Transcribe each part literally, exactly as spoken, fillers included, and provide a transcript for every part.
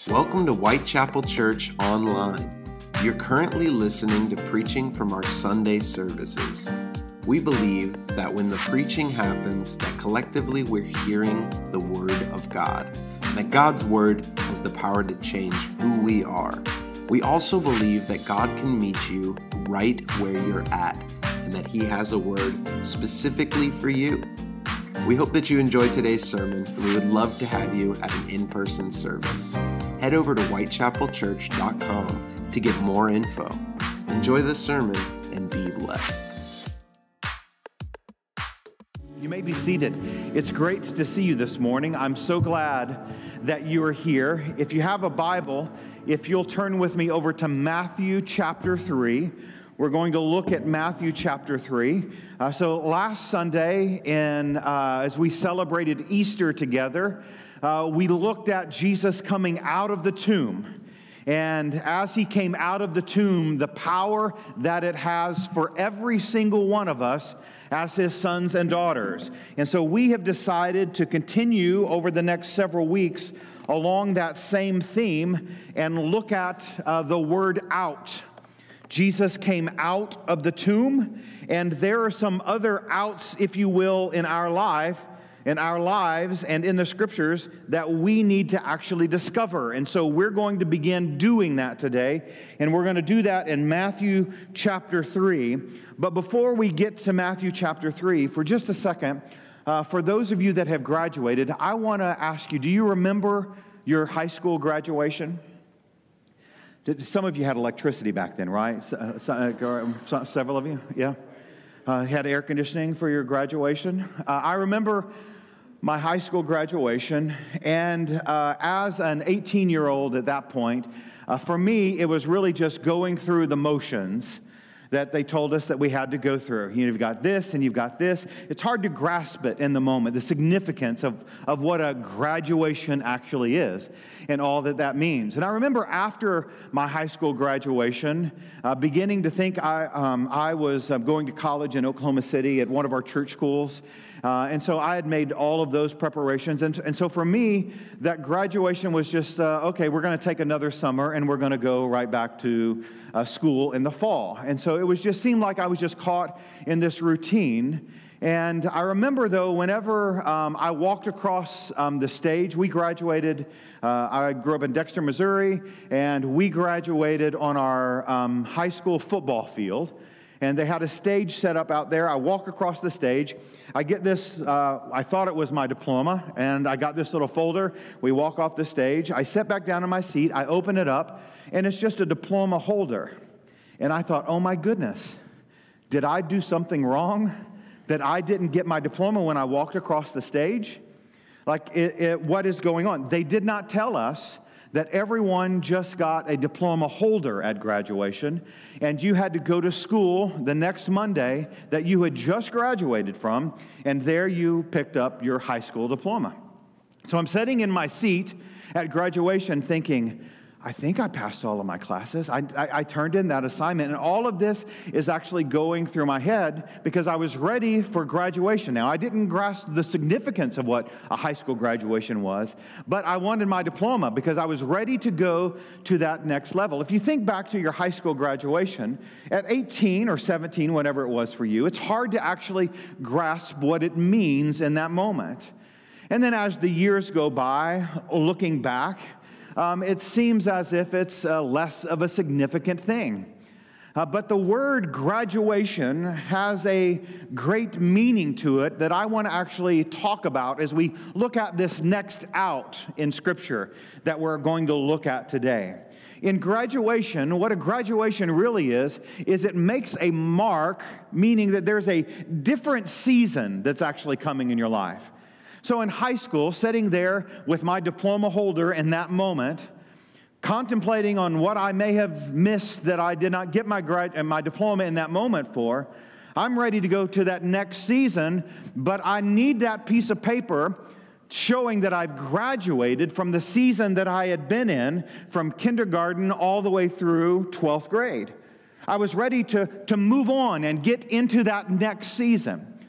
Welcome to Whitechapel Church Online. You're currently listening to preaching from our Sunday services. We believe that when the preaching happens, that collectively we're hearing the Word of God, and that God's Word has the power to change who we are. We also believe that God can meet you right where you're at, and that He has a word specifically for you. We hope that you enjoyed today's sermon, and we would love to have you at an in-person service. Head over to whitechapel church dot com to get more info. Enjoy the sermon and be blessed. You may be seated. It's great to see you this morning. I'm so glad that you are here. If you have a Bible, if you'll turn with me over to Matthew chapter three. We're going to look at Matthew chapter three. Uh, so last Sunday, in, uh, as we celebrated Easter together, uh, we looked at Jesus coming out of the tomb. And as He came out of the tomb, the power that it has for every single one of us as His sons and daughters. And so we have decided to continue over the next several weeks along that same theme and look at uh, the word out. Jesus came out of the tomb, and there are some other outs, if you will, in our life, in our lives and in the scriptures that we need to actually discover. And so we're going to begin doing that today, and we're going to do that in Matthew chapter three. But before we get to Matthew chapter three, for just a second, uh, for those of you that have graduated, I want to ask you, do you remember your high school graduation? Some of you had electricity back then, right? Several of you, yeah? Uh, had air conditioning for your graduation. Uh, I remember my high school graduation, and uh, as an eighteen-year-old at that point, uh, for me, it was really just going through the motions that they told us that we had to go through. You know, you've got this and you've got this. It's hard to grasp it in the moment, the significance of, of what a graduation actually is and all that that means. And I remember after my high school graduation, uh, beginning to think I, um, I was uh, going to college in Oklahoma City at one of our church schools. Uh, and so I had made all of those preparations. And, and so for me, that graduation was just, uh, okay, we're going to take another summer and we're going to go right back to uh, school in the fall. And so it was just seemed like I was just caught in this routine. And I remember, though, whenever um, I walked across um, the stage, we graduated. Uh, I grew up in Dexter, Missouri, and we graduated on our um, high school football field. And they had a stage set up out there. I walk across the stage. I get this, uh, I thought it was my diploma, and I got this little folder. We walk off the stage. I sit back down in my seat. I open it up, and it's just a diploma holder. And I thought, oh my goodness, did I do something wrong that I didn't get my diploma when I walked across the stage? Like, it, it, what is going on? They did not tell us that everyone just got a diploma holder at graduation, and you had to go to school the next Monday that you had just graduated from, and there you picked up your high school diploma. So I'm sitting in my seat at graduation thinking, I think I passed all of my classes. I, I, I turned in that assignment, and all of this is actually going through my head because I was ready for graduation. Now, I didn't grasp the significance of what a high school graduation was, but I wanted my diploma because I was ready to go to that next level. If you think back to your high school graduation, at eighteen or seventeen, whatever it was for you, it's hard to actually grasp what it means in that moment. And then as the years go by, looking back, Um, it seems as if it's uh, less of a significant thing. Uh, but the word graduation has a great meaning to it that I want to actually talk about as we look at this next out in Scripture that we're going to look at today. In graduation, what a graduation really is, is it makes a mark, meaning that there's a different season that's actually coming in your life. So in high school, sitting there with my diploma holder in that moment, contemplating on what I may have missed that I did not get my grad- my diploma in that moment for, I'm ready to go to that next season, but I need that piece of paper showing that I've graduated from the season that I had been in from kindergarten all the way through twelfth grade. I was ready to, to move on and get into that next season.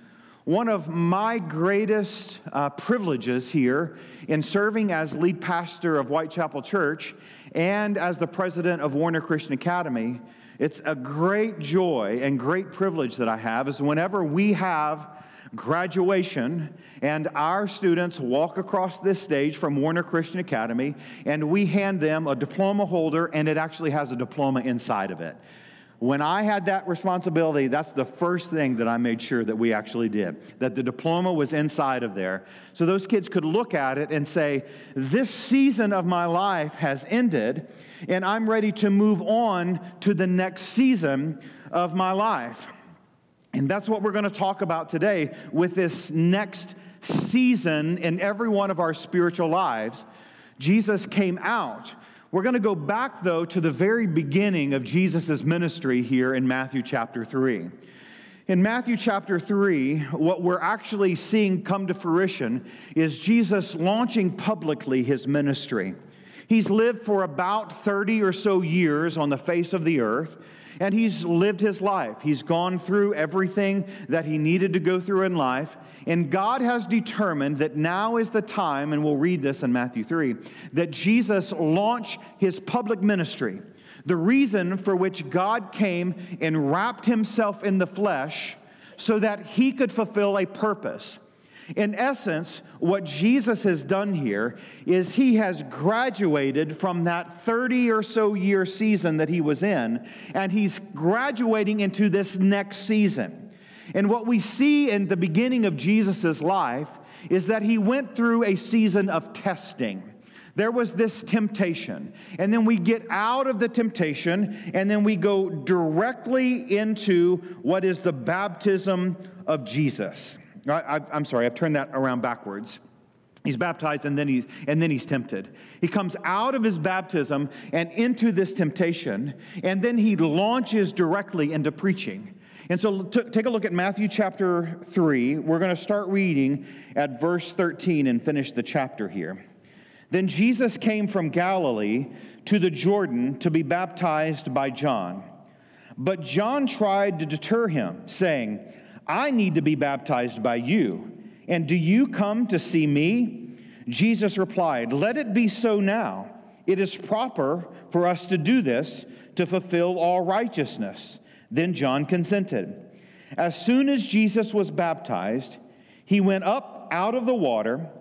One of my greatest uh, privileges here in serving as lead pastor of Whitechapel Church and as the president of Warner Christian Academy, it's a great joy and great privilege that I have is whenever we have graduation and our students walk across this stage from Warner Christian Academy and we hand them a diploma holder and it actually has a diploma inside of it. When I had that responsibility, that's the first thing that I made sure that we actually did, that the diploma was inside of there. So those kids could look at it and say, this season of my life has ended, and I'm ready to move on to the next season of my life. And that's what we're going to talk about today with this next season in every one of our spiritual lives. Jesus came out. We're going to go back, though, to the very beginning of Jesus' ministry here in Matthew chapter three. In Matthew chapter three, what we're actually seeing come to fruition is Jesus launching publicly his ministry. He's lived for about thirty or so years on the face of the earth, and he's lived his life. He's gone through everything that he needed to go through in life, and God has determined that now is the time, and we'll read this in Matthew three, that Jesus launch his public ministry. The reason for which God came and wrapped himself in the flesh so that he could fulfill a purpose. In essence, what Jesus has done here is he has graduated from that thirty or so year season that he was in, and he's graduating into this next season. And what we see in the beginning of Jesus' life is that he went through a season of testing. There was this temptation, and then we get out of the temptation, and then we go directly into what is the baptism of Jesus. I, I'm sorry, I've turned that around backwards. He's baptized and then he's and then he's tempted. He comes out of his baptism and into this temptation, and then he launches directly into preaching. And so t- take a look at Matthew chapter three. We're going to start reading at verse thirteen and finish the chapter here. Then Jesus came from Galilee to the Jordan to be baptized by John. But John tried to deter him, saying, I need to be baptized by you, and do you come to see me? Jesus replied, let it be so now. It is proper for us to do this to fulfill all righteousness. Then John consented. As soon as Jesus was baptized, he went up out of the water.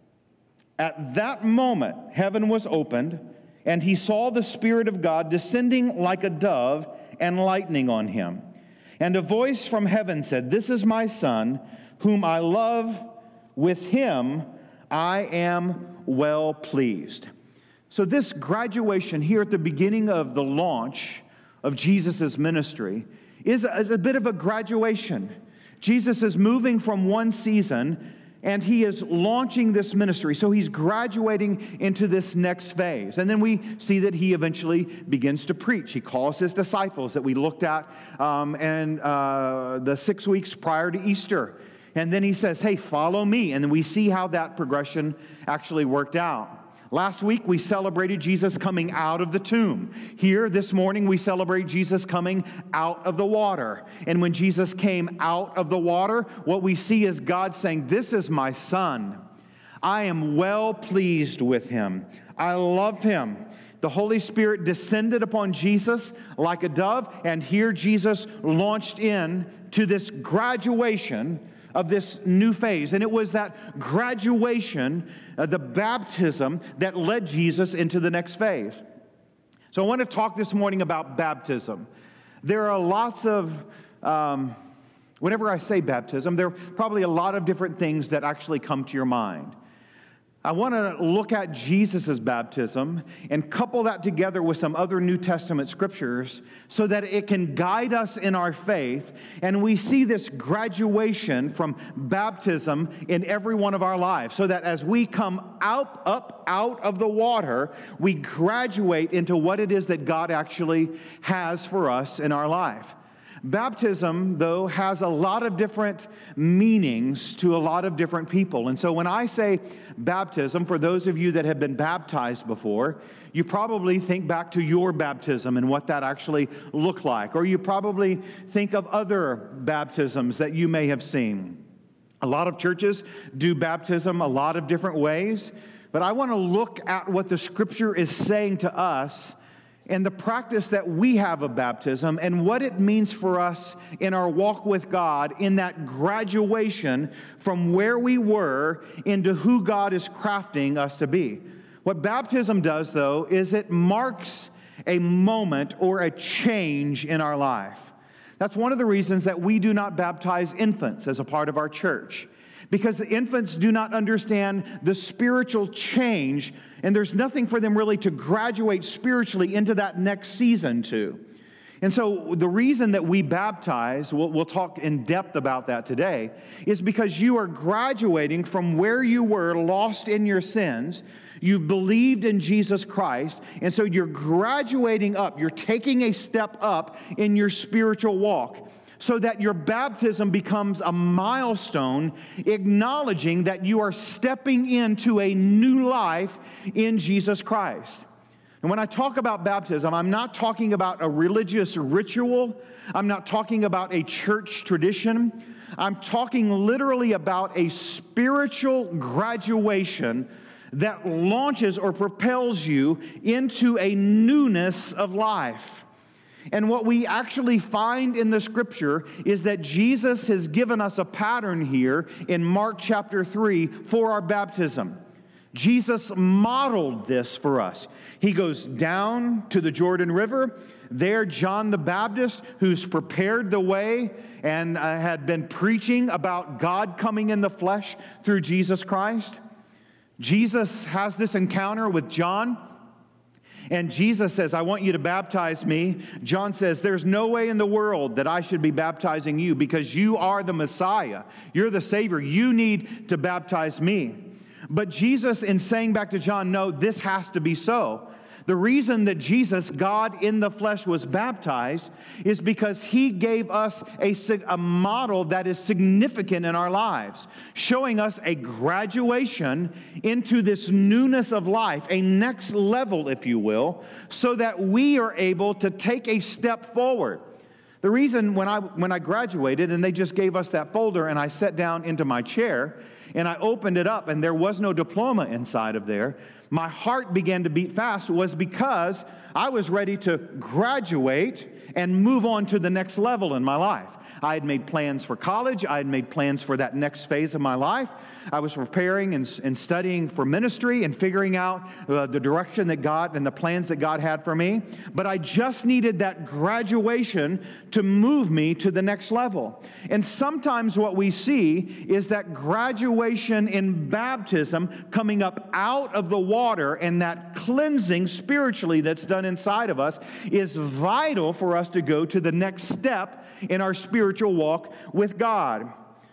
At that moment, heaven was opened, and he saw the Spirit of God descending like a dove and lightning on him. And a voice from heaven said, this is my Son, whom I love. With him I am well pleased. So this graduation here at the beginning of the launch of Jesus' ministry is a, is a bit of a graduation. Jesus is moving from one season, and he is launching this ministry. So he's graduating into this next phase. And then we see that he eventually begins to preach. He calls his disciples that we looked at um, and uh, the six weeks prior to Easter. And then he says, hey, follow me. And then we see how that progression actually worked out. Last week, we celebrated Jesus coming out of the tomb. Here, this morning, we celebrate Jesus coming out of the water. And when Jesus came out of the water, what we see is God saying, this is my Son. I am well pleased with him. I love him. The Holy Spirit descended upon Jesus like a dove, and here Jesus launched in to this graduation of this new phase. And it was that graduation, uh, the baptism, that led Jesus into the next phase. So I want to talk this morning about baptism. There are lots of, um, whenever I say baptism, there are probably a lot of different things that actually come to your mind. I want to look at Jesus' baptism and couple that together with some other New Testament scriptures so that it can guide us in our faith, and we see this graduation from baptism in every one of our lives, so that as we come out, up out of the water, we graduate into what it is that God actually has for us in our life. Baptism, though, has a lot of different meanings to a lot of different people. And so when I say baptism, for those of you that have been baptized before, you probably think back to your baptism and what that actually looked like. Or you probably think of other baptisms that you may have seen. A lot of churches do baptism a lot of different ways, but I want to look at what the Scripture is saying to us and the practice that we have of baptism and what it means for us in our walk with God in that graduation from where we were into who God is crafting us to be. What baptism does, though, is it marks a moment or a change in our life. That's one of the reasons that we do not baptize infants as a part of our church, because the infants do not understand the spiritual change, and there's nothing for them really to graduate spiritually into that next season to. And so the reason that we baptize, we'll, we'll talk in depth about that today, is because you are graduating from where you were lost in your sins. You've believed in Jesus Christ, and so you're graduating up. You're taking a step up in your spiritual walk so that your baptism becomes a milestone, acknowledging that you are stepping into a new life in Jesus Christ. And when I talk about baptism, I'm not talking about a religious ritual. I'm not talking about a church tradition. I'm talking literally about a spiritual graduation that launches or propels you into a newness of life. And what we actually find in the Scripture is that Jesus has given us a pattern here in Mark chapter three for our baptism. Jesus modeled this for us. He goes down to the Jordan River. There, John the Baptist, who's prepared the way and uh, had been preaching about God coming in the flesh through Jesus Christ. Jesus has this encounter with John, and Jesus says, I want you to baptize me. John says, there's no way in the world that I should be baptizing you because you are the Messiah. You're the Savior. You need to baptize me. But Jesus, in saying back to John, no, this has to be so. The reason that Jesus, God in the flesh, was baptized is because he gave us a, a model that is significant in our lives, showing us a graduation into this newness of life, a next level, if you will, so that we are able to take a step forward. The reason when I when I graduated and they just gave us that folder and I sat down into my chair and I opened it up and there was no diploma inside of there, my heart began to beat fast was because I was ready to graduate and move on to the next level in my life. I had made plans for college. I had made plans for that next phase of my life. I was preparing and, and studying for ministry and figuring out uh, the direction that God and the plans that God had for me. But I just needed that graduation to move me to the next level. And sometimes what we see is that graduation in baptism coming up out of the water and that cleansing spiritually that's done inside of us is vital for us to go to the next step in our spiritual walk with God.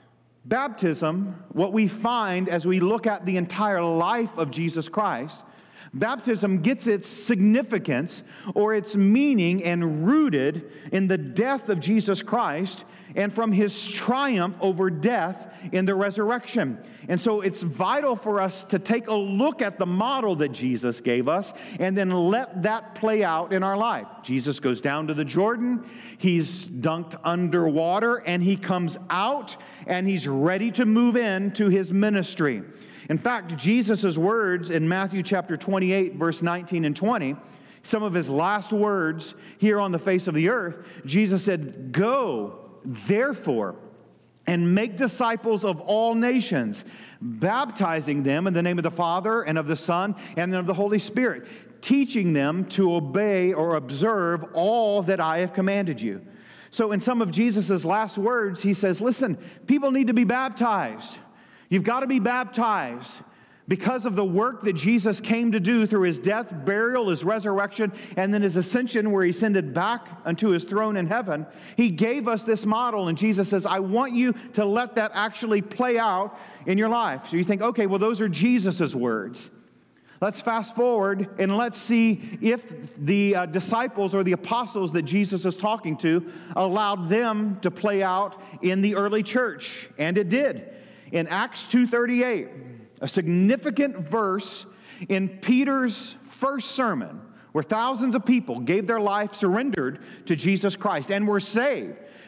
Baptism, what we find as we look at the entire life of Jesus Christ, baptism gets its significance or its meaning and rooted in the death of Jesus Christ and from his triumph over death in the resurrection. And so it's vital for us to take a look at the model that Jesus gave us and then let that play out in our life. Jesus goes down to the Jordan, he's dunked underwater, and he comes out and he's ready to move into his ministry. In fact, Jesus' words in Matthew chapter twenty-eight, verse nineteen and twenty, some of his last words here on the face of the earth, Jesus said, "Go, therefore, and make disciples of all nations, baptizing them in the name of the Father and of the Son and of the Holy Spirit, teaching them to obey or observe all that I have commanded you." So in some of Jesus' last words, he says, listen, people need to be baptized. You've got to be baptized because of the work that Jesus came to do through his death, burial, his resurrection, and then his ascension where he ascended back unto his throne in heaven. He gave us this model, and Jesus says, I want you to let that actually play out in your life. So you think, okay, well, those are Jesus' words. Let's fast forward and let's see if the uh, disciples or the apostles that Jesus is talking to allowed them to play out in the early church. And it did. In Acts two thirty-eight, a significant verse in Peter's first sermon, where thousands of people gave their life, surrendered to Jesus Christ, and were saved.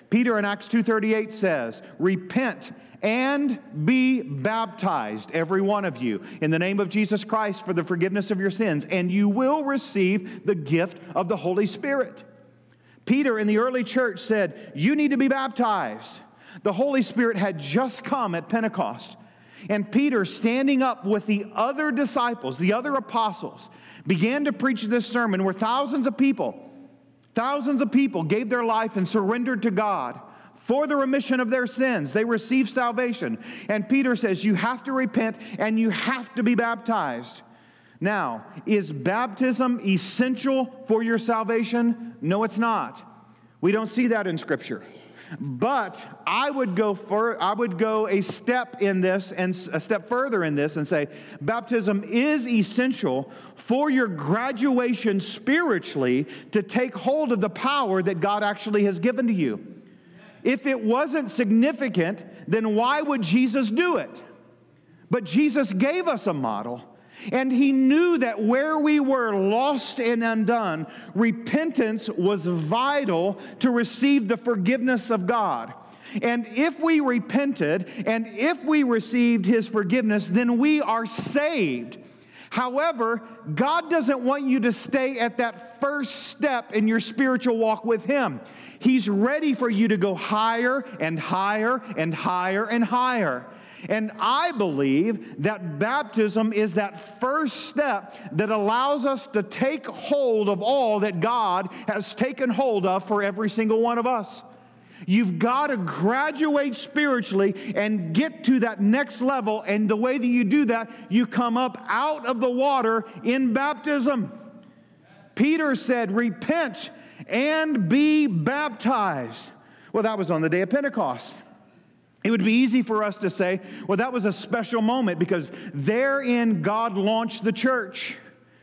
Peter in Acts two thirty-eight says, repent and be baptized, every one of you, in the name of Jesus Christ for the forgiveness of your sins, and you will receive the gift of the Holy Spirit. Peter in the early church said, you need to be baptized. The Holy Spirit had just come at Pentecost. And Peter, standing up with the other disciples, the other apostles, began to preach this sermon where thousands of people, thousands of people gave their life and surrendered to God for the remission of their sins. They received salvation. And Peter says, you have to repent and you have to be baptized. Now, is baptism essential for your salvation? No, it's not. We don't see that in Scripture. But I would go for, I would go a step in this and a step further in this and say baptism is essential for your graduation spiritually to take hold of the power that God actually has given to you. If it wasn't significant, then why would Jesus do it? But Jesus gave us a model. And he knew that where we were lost and undone, repentance was vital to receive the forgiveness of God. And if we repented and if we received his forgiveness, then we are saved. However, God doesn't want you to stay at that first step in your spiritual walk with him. He's ready for you to go higher and higher and higher and higher. And I believe that baptism is that first step that allows us to take hold of all that God has taken hold of for every single one of us. You've got to graduate spiritually and get to that next level. And the way that you do that, you come up out of the water in baptism. Peter said, repent and be baptized. Well, that was on the day of Pentecost. It would be easy for us to say, well, that was a special moment because therein God launched the church.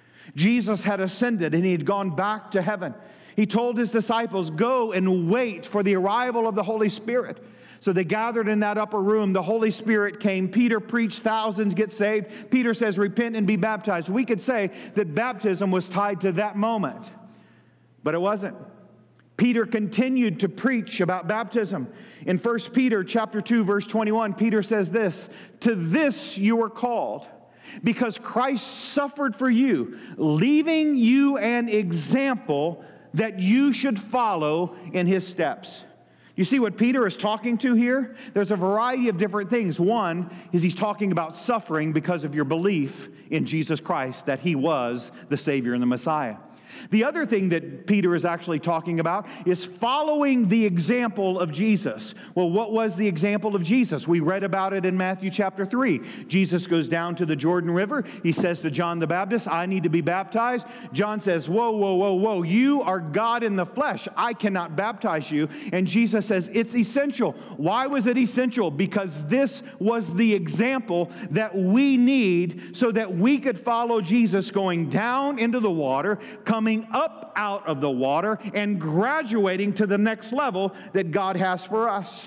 Jesus had ascended and he had gone back to heaven. He told his disciples, go and wait for the arrival of the Holy Spirit. So they gathered in that upper room. The Holy Spirit came. Peter preached. Thousands get saved. Peter says, repent and be baptized. We could say that baptism was tied to that moment, but it wasn't. Peter continued to preach about baptism. In First Peter chapter two, verse twenty-one, Peter says this, to this you were called, because Christ suffered for you, leaving you an example that you should follow in his steps. You see what Peter is talking to here? There's a variety of different things. One is he's talking about suffering because of your belief in Jesus Christ, that he was the Savior and the Messiah. The other thing that Peter is actually talking about is following the example of Jesus. Well, what was the example of Jesus? We read about it in Matthew chapter three. Jesus goes down to the Jordan River. He says to John the Baptist, I need to be baptized. John says, whoa, whoa, whoa, whoa, you are God in the flesh. I cannot baptize you. And Jesus says, it's essential. Why was it essential? Because this was the example that we need so that we could follow Jesus going down into the water, coming up out of the water and graduating to the next level that God has for us.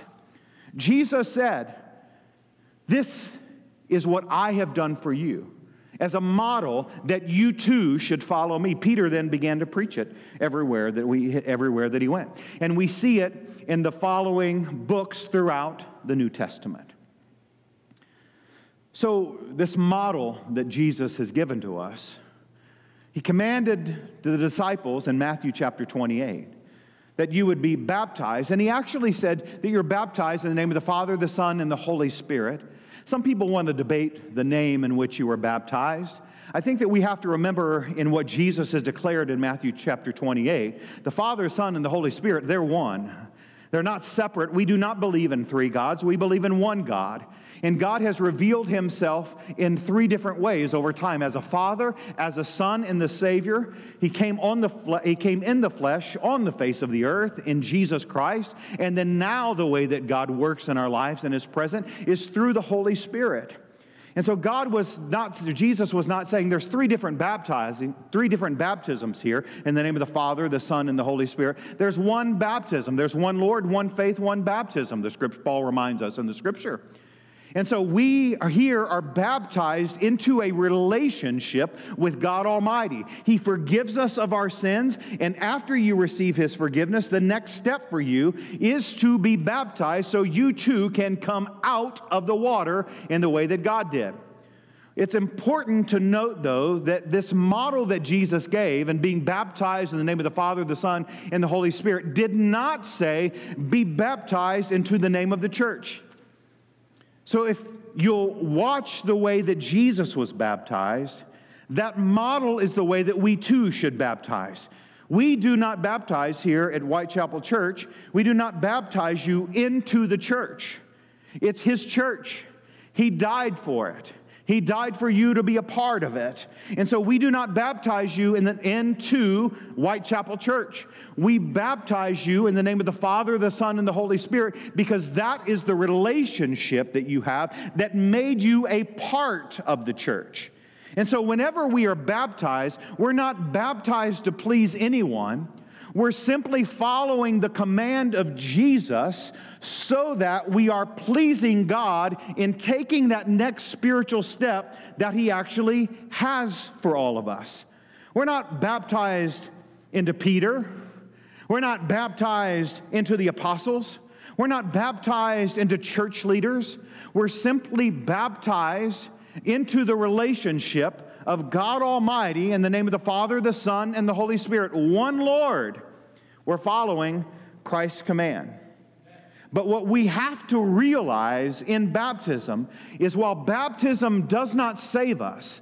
Jesus said, this is what I have done for you as a model that you too should follow me. Peter then began to preach it everywhere that we everywhere that he went. And we see it in the following books throughout the New Testament. So this model that Jesus has given to us, he commanded to the disciples in Matthew chapter twenty-eight that you would be baptized. And he actually said that you're baptized in the name of the Father, the Son, and the Holy Spirit. Some people want to debate the name in which you were baptized. I think that we have to remember in what Jesus has declared in Matthew chapter twenty-eight, the Father, Son, and the Holy Spirit, they're one. They're not separate. We do not believe in three gods. We believe in one God. And God has revealed himself in three different ways over time. As a Father, as a Son, and the Savior. He came on the fle- He came in the flesh, on the face of the earth, in Jesus Christ. And then now the way that God works in our lives and is present is through the Holy Spirit. And so God was not, Jesus was not saying there's three different baptizing, three different baptisms here in the name of the Father, the Son, and the Holy Spirit. There's one baptism. There's one Lord, one faith, one baptism. The scripture, Paul reminds us in the Scripture. And so we are here are baptized into a relationship with God Almighty. He forgives us of our sins, and after you receive His forgiveness, the next step for you is to be baptized so you too can come out of the water in the way that God did. It's important to note, though, that this model that Jesus gave and being baptized in the name of the Father, the Son, and the Holy Spirit did not say, be baptized into the name of the church. So if you'll watch the way that Jesus was baptized, that model is the way that we too should baptize. We do not baptize here at Whitechapel Church. We do not baptize you into the church. It's His church. He died for it. He died for you to be a part of it. And so we do not baptize you in the, into Whitechapel Church. We baptize you in the name of the Father, the Son, and the Holy Spirit because that is the relationship that you have that made you a part of the church. And so whenever we are baptized, we're not baptized to please anyone. We're simply following the command of Jesus so that we are pleasing God in taking that next spiritual step that He actually has for all of us. We're not baptized into Peter. We're not baptized into the apostles. We're not baptized into church leaders. We're simply baptized into the relationship of God Almighty in the name of the Father, the Son, and the Holy Spirit. One Lord. We're following Christ's command. But what we have to realize in baptism is while baptism does not save us,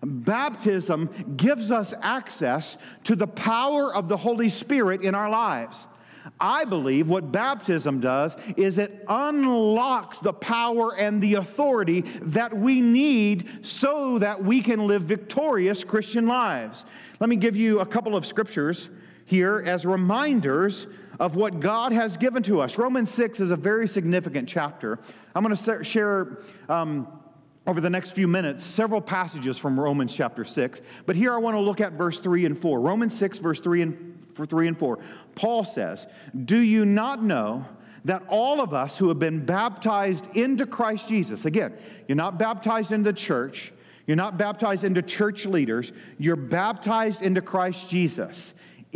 baptism gives us access to the power of the Holy Spirit in our lives. I believe what baptism does is it unlocks the power and the authority that we need so that we can live victorious Christian lives. Let me give you a couple of scriptures here as reminders of what God has given to us. Romans six is a very significant chapter. I'm going to share um, over the next few minutes several passages from Romans chapter six. But here I want to look at verse three and four. Romans six, verse three and, for three and four. Paul says, do you not know that all of us who have been baptized into Christ Jesus, again, you're not baptized into the church, you're not baptized into church leaders, you're baptized into Christ Jesus,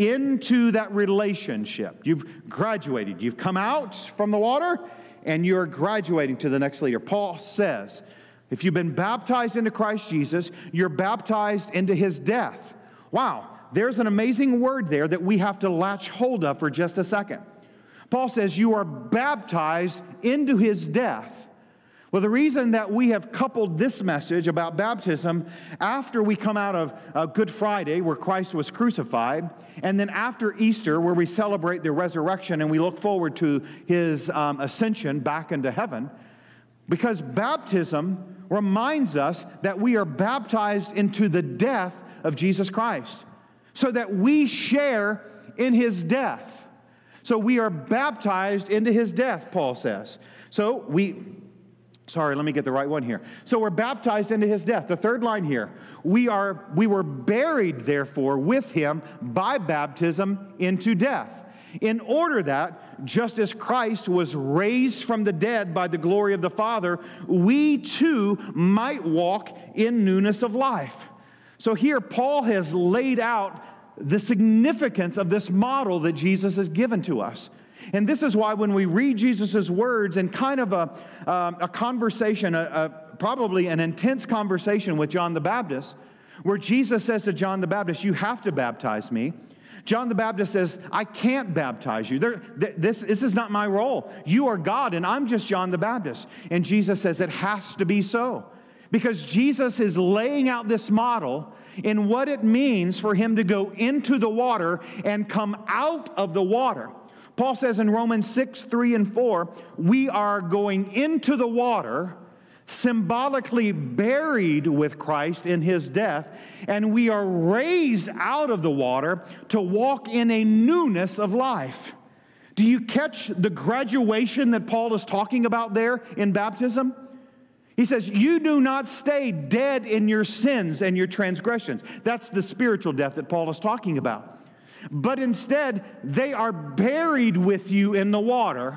into that relationship. You've graduated. You've come out from the water, and you're graduating to the next leader. Paul says, if you've been baptized into Christ Jesus, you're baptized into His death. Wow, there's an amazing word there that we have to latch hold of for just a second. Paul says you are baptized into His death. Well, the reason that we have coupled this message about baptism after we come out of uh, Good Friday, where Christ was crucified, and then after Easter, where we celebrate the resurrection and we look forward to His um, ascension back into heaven, because baptism reminds us that we are baptized into the death of Jesus Christ, so that we share in His death. So we are baptized into His death, Paul says. So we... Sorry, let me get the right one here. So we're baptized into His death. The third line here, we are we were buried, therefore, with Him by baptism into death, in order that, just as Christ was raised from the dead by the glory of the Father, we too might walk in newness of life. So here, Paul has laid out the significance of this model that Jesus has given to us. And this is why when we read Jesus' words in kind of a, um, a conversation, a, a, probably an intense conversation with John the Baptist, where Jesus says to John the Baptist, you have to baptize me. John the Baptist says, I can't baptize you. There, th- this, this is not my role. You are God, and I'm just John the Baptist. And Jesus says it has to be so. Because Jesus is laying out this model in what it means for Him to go into the water and come out of the water. Paul says in Romans six, three and four, we are going into the water, symbolically buried with Christ in His death, and we are raised out of the water to walk in a newness of life. Do you catch the graduation that Paul is talking about there in baptism? He says, you do not stay dead in your sins and your transgressions. That's the spiritual death that Paul is talking about. But instead, they are buried with you in the water,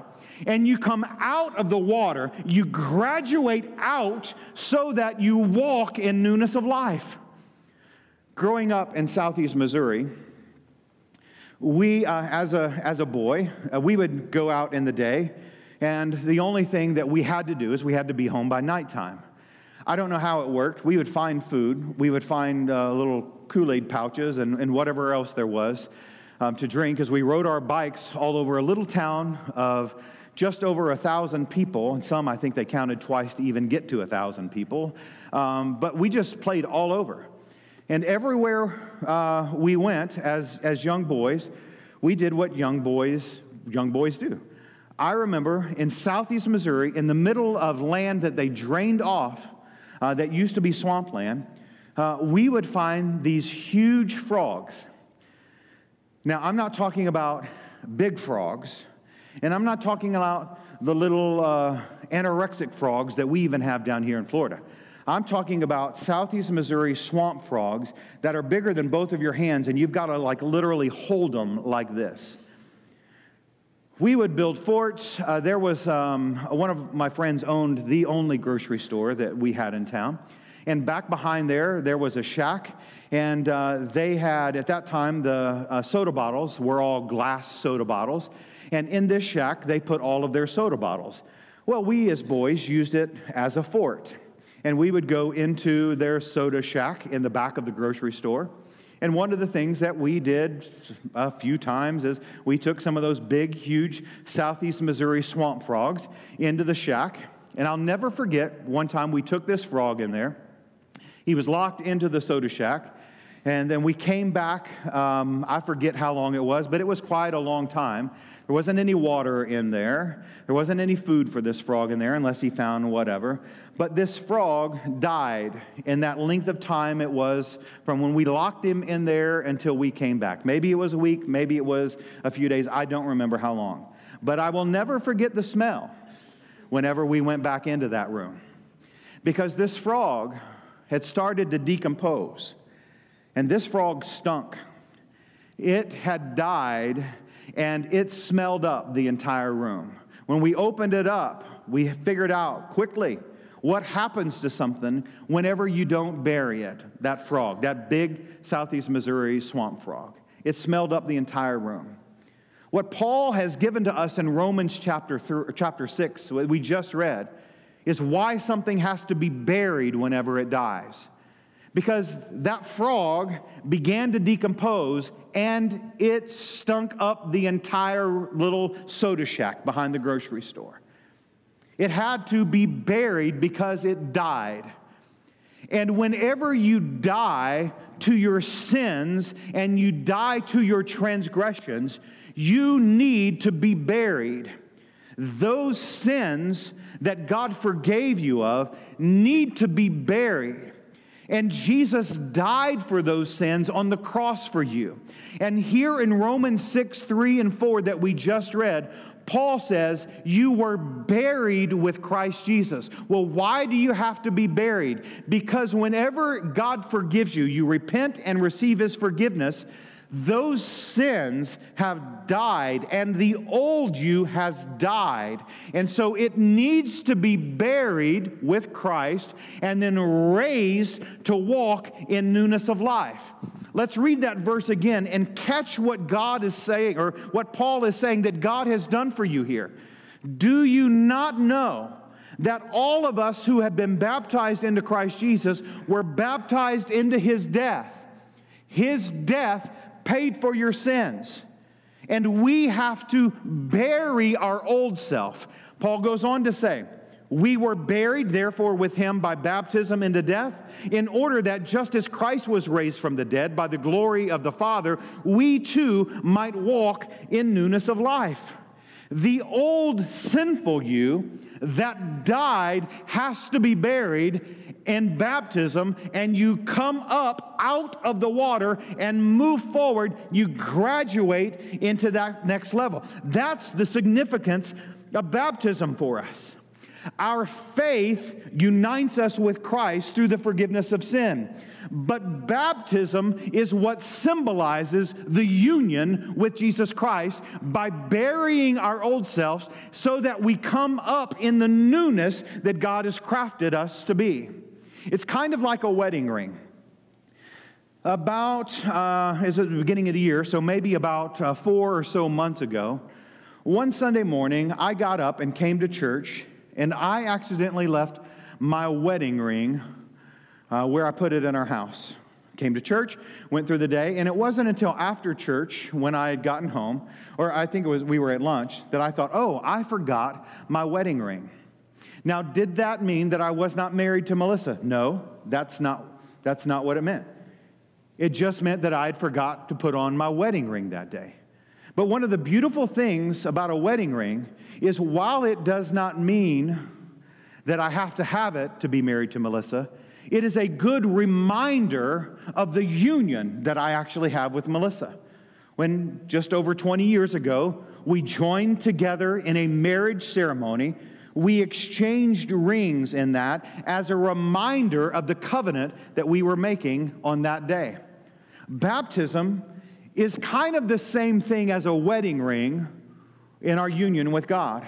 and you come out of the water. You graduate out so that you walk in newness of life. Growing up in Southeast Missouri, we, uh, as a as a boy, uh, we would go out in the day, and the only thing that we had to do is we had to be home by nighttime. I don't know how it worked. We would find food. We would find uh, little Kool-Aid pouches and, and whatever else there was um, to drink as we rode our bikes all over a little town of just over a thousand people, and some I think they counted twice to even get to a thousand people. Um, but we just played all over. And everywhere uh, we went as, as young boys, we did what young boys, young boys do. I remember in Southeast Missouri, in the middle of land that they drained off, Uh, that used to be swampland, uh, we would find these huge frogs. Now, I'm not talking about big frogs, and I'm not talking about the little uh, anorexic frogs that we even have down here in Florida. I'm talking about Southeast Missouri swamp frogs that are bigger than both of your hands, and you've got to like literally hold them like this. We would build forts. Uh, there was um, one of my friends owned the only grocery store that we had in town. And back behind there, there was a shack. And uh, they had, at that time, the uh, soda bottles were all glass soda bottles. And in this shack, they put all of their soda bottles. Well, we as boys used it as a fort. And we would go into their soda shack in the back of the grocery store. And one of the things that we did a few times is we took some of those big, huge Southeast Missouri swamp frogs into the shack. And I'll never forget, one time we took this frog in there. He was locked into the soda shack. And then we came back, um, I forget how long it was, but it was quite a long time. There wasn't any water in there. There wasn't any food for this frog in there unless he found whatever. But this frog died in that length of time it was from when we locked him in there until we came back. Maybe it was a week, maybe it was a few days. I don't remember how long. But I will never forget the smell whenever we went back into that room. Because this frog had started to decompose. And this frog stunk. It had died, and it smelled up the entire room. When we opened it up, we figured out quickly what happens to something whenever you don't bury it, that frog, that big Southeast Missouri swamp frog. It smelled up the entire room. What Paul has given to us in Romans chapter th- chapter six, what we just read, is why something has to be buried whenever it dies. Because that frog began to decompose, and it stunk up the entire little soda shack behind the grocery store. It had to be buried because it died. And whenever you die to your sins and you die to your transgressions, you need to be buried. Those sins that God forgave you of need to be buried. And Jesus died for those sins on the cross for you. And here in Romans six, three and four that we just read, Paul says, you were buried with Christ Jesus. Well, why do you have to be buried? Because whenever God forgives you, you repent and receive His forgiveness, those sins have died, and the old you has died. And so it needs to be buried with Christ and then raised to walk in newness of life. Let's read that verse again and catch what God is saying, or what Paul is saying that God has done for you here. Do you not know that all of us who have been baptized into Christ Jesus were baptized into His death? His death paid for your sins. And we have to bury our old self. Paul goes on to say, we were buried, therefore, with Him by baptism into death, in order that just as Christ was raised from the dead by the glory of the Father, we too might walk in newness of life. The old sinful you that died has to be buried in baptism, and you come up out of the water and move forward. You graduate into that next level. That's the significance of baptism for us. Our faith unites us with Christ through the forgiveness of sin. But baptism is what symbolizes the union with Jesus Christ by burying our old selves so that we come up in the newness that God has crafted us to be. It's kind of like a wedding ring. About, uh, is at the beginning of the year, so maybe about uh, four or so months ago, one Sunday morning, I got up and came to church, and I accidentally left my wedding ring uh, where I put it in our house. Came to church, went through the day, and it wasn't until after church when I had gotten home, or I think it was we were at lunch, that I thought, oh, I forgot my wedding ring. Now, did that mean that I was not married to Melissa? No, that's not, that's not what it meant. It just meant that I had forgot to put on my wedding ring that day. But one of the beautiful things about a wedding ring is while it does not mean that I have to have it to be married to Melissa, it is a good reminder of the union that I actually have with Melissa. When just over twenty years ago, we joined together in a marriage ceremony, we exchanged rings in that as a reminder of the covenant that we were making on that day. Baptism is kind of the same thing as a wedding ring in our union with God.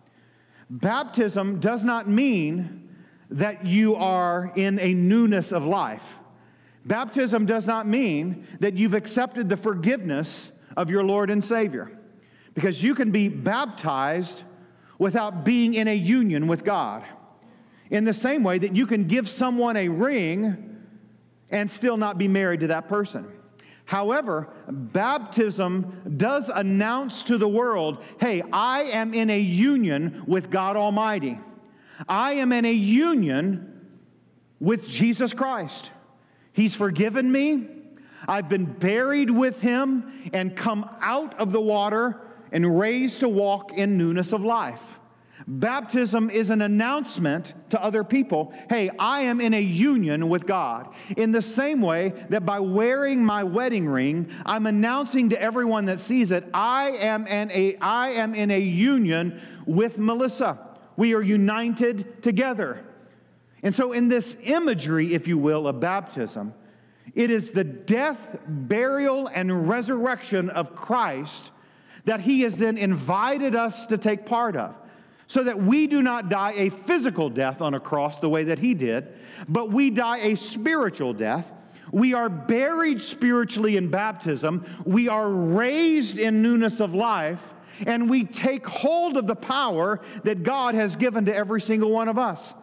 Baptism does not mean that you are in a newness of life. Baptism does not mean that you've accepted the forgiveness of your Lord and Savior, because you can be baptized without being in a union with God. In the same way that you can give someone a ring and still not be married to that person. However, baptism does announce to the world, hey, I am in a union with God Almighty. I am in a union with Jesus Christ. He's forgiven me. I've been buried with Him and come out of the water and raised to walk in newness of life. Baptism is an announcement to other people, hey, I am in a union with God. In the same way that by wearing my wedding ring, I'm announcing to everyone that sees it, I am in a, I am in a union with Melissa. We are united together. And so in this imagery, if you will, of baptism, it is the death, burial, and resurrection of Christ that He has then invited us to take part of. So that we do not die a physical death on a cross the way that He did, but we die a spiritual death. We are buried spiritually in baptism. We are raised in newness of life, and we take hold of the power that God has given to every single one of us.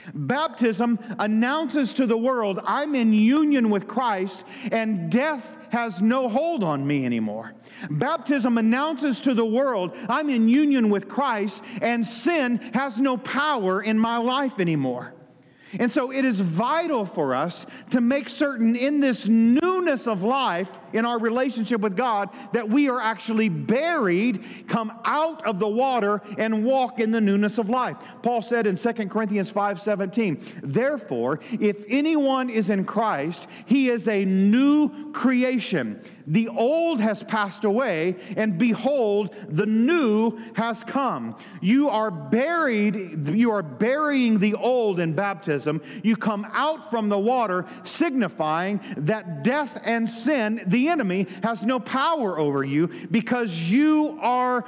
Baptism announces to the world, I'm in union with Christ, and death has no hold on me anymore. Baptism announces to the world, I'm in union with Christ, and sin has no power in my life anymore. And so it is vital for us to make certain in this newness of life in our relationship with God that we are actually buried, come out of the water, and walk in the newness of life. Paul said in Second Corinthians five seventeen, therefore, if anyone is in Christ, he is a new creation. The old has passed away, and behold, the new has come. You are buried, you are burying the old in baptism. You come out from the water, signifying that death and sin, the enemy, has no power over you because you are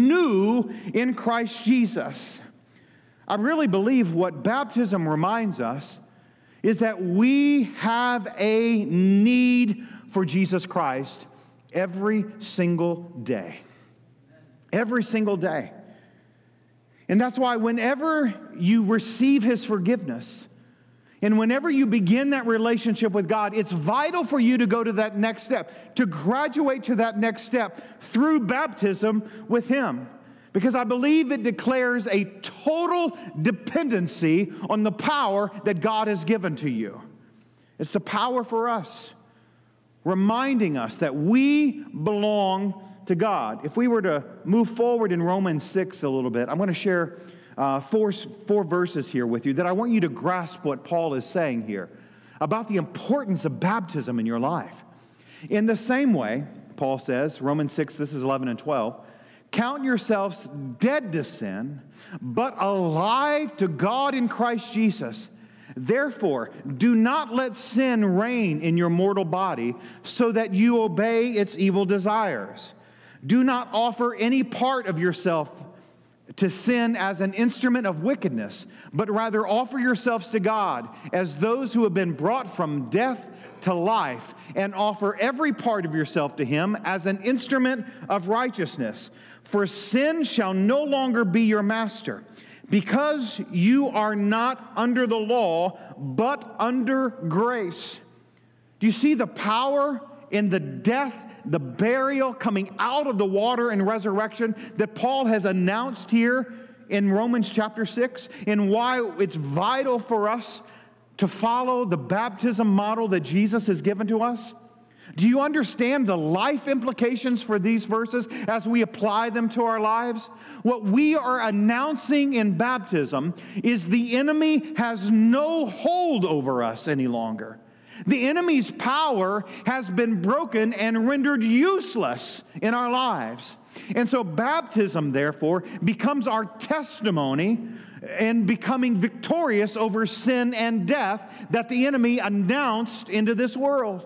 new in Christ Jesus. I really believe what baptism reminds us is that we have a need for Jesus Christ every single day. Every single day. And that's why whenever you receive His forgiveness, and whenever you begin that relationship with God, it's vital for you to go to that next step, to graduate to that next step through baptism with Him. Because I believe it declares a total dependency on the power that God has given to you. It's the power for us, reminding us that we belong to God. If we were to move forward in Romans six a little bit, I'm going to share uh, four, four verses here with you that I want you to grasp what Paul is saying here about the importance of baptism in your life. In the same way, Paul says, Romans six, this is eleven and twelve, Count yourselves dead to sin, but alive to God in Christ Jesus. Therefore, do not let sin reign in your mortal body, so that you obey its evil desires. Do not offer any part of yourself to sin as an instrument of wickedness, but rather offer yourselves to God as those who have been brought from death to life, and offer every part of yourself to Him as an instrument of righteousness. For sin shall no longer be your master, because you are not under the law, but under grace. Do you see the power in the death, the burial, coming out of the water and resurrection that Paul has announced here in Romans chapter six, and why it's vital for us to follow the baptism model that Jesus has given to us? Do you understand the life implications for these verses as we apply them to our lives? What we are announcing in baptism is the enemy has no hold over us any longer. The enemy's power has been broken and rendered useless in our lives. And so baptism, therefore, becomes our testimony in becoming victorious over sin and death that the enemy announced into this world.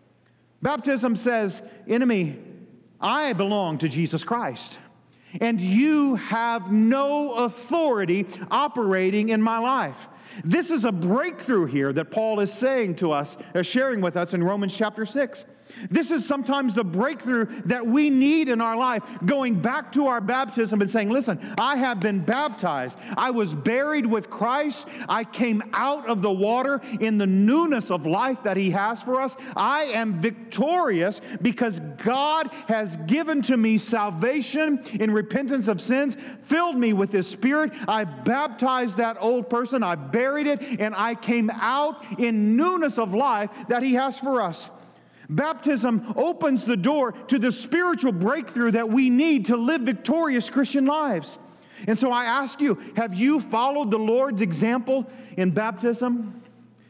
Baptism says, enemy, I belong to Jesus Christ, and you have no authority operating in my life. This is a breakthrough here that Paul is saying to us, uh, sharing with us in Romans chapter six. This is sometimes the breakthrough that we need in our life, going back to our baptism and saying, listen, I have been baptized. I was buried with Christ. I came out of the water in the newness of life that He has for us. I am victorious because God has given to me salvation in repentance of sins, filled me with His Spirit. I baptized that old person. I buried it, and I came out in newness of life that He has for us. Baptism opens the door to the spiritual breakthrough that we need to live victorious Christian lives. And so I ask you, have you followed the Lord's example in baptism?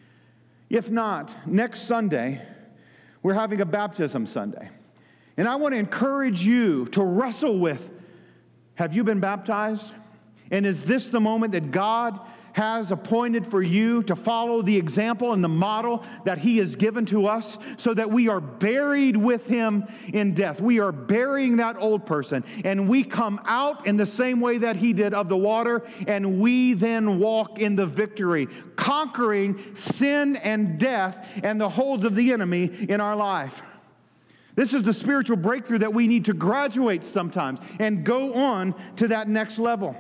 If not, next Sunday, we're having a baptism Sunday. And I want to encourage you to wrestle with, have you been baptized? And is this the moment that God has appointed for you to follow the example and the model that He has given to us, so that we are buried with Him in death? We are burying that old person, and we come out in the same way that He did of the water, and we then walk in the victory, conquering sin and death and the holds of the enemy in our life. This is the spiritual breakthrough that we need to graduate sometimes and go on to that next level.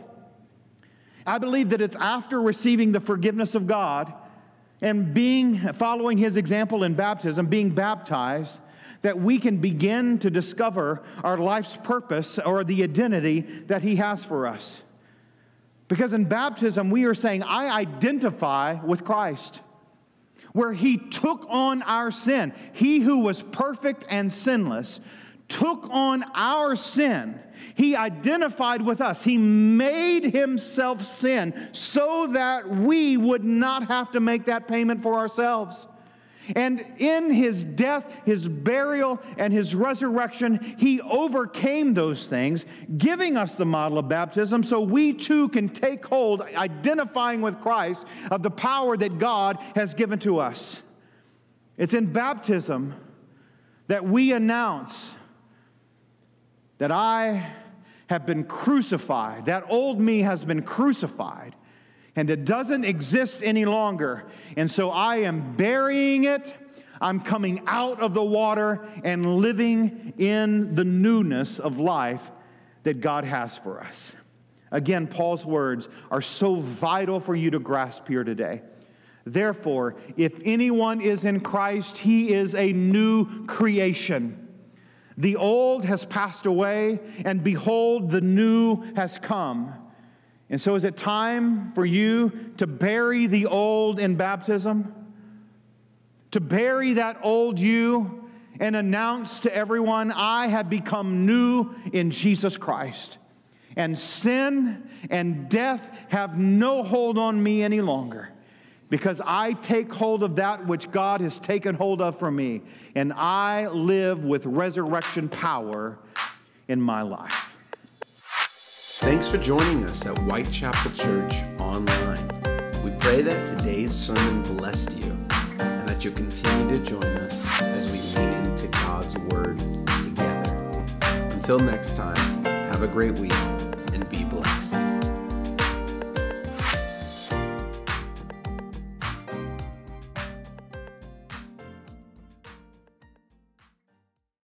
I believe that it's after receiving the forgiveness of God and being following His example in baptism, being baptized, that we can begin to discover our life's purpose or the identity that He has for us. Because in baptism, we are saying, I identify with Christ, where He took on our sin. He who was perfect and sinless took on our sin. He identified with us. He made Himself sin so that we would not have to make that payment for ourselves. And in His death, His burial, and His resurrection, He overcame those things, giving us the model of baptism so we too can take hold, identifying with Christ, of the power that God has given to us. It's in baptism that we announce that I have been crucified. That old me has been crucified, and it doesn't exist any longer. And so I am burying it. I'm coming out of the water and living in the newness of life that God has for us. Again, Paul's words are so vital for you to grasp here today. Therefore, if anyone is in Christ, he is a new creation. The old has passed away, and behold, the new has come. And so is it time for you to bury the old in baptism? To bury that old you and announce to everyone, I have become new in Jesus Christ. And sin and death have no hold on me any longer, because I take hold of that which God has taken hold of for me, and I live with resurrection power in my life. Thanks for joining us at Whitechapel Church Online. We pray that today's sermon blessed you and that you'll continue to join us as we lean into God's Word together. Until next time, have a great week.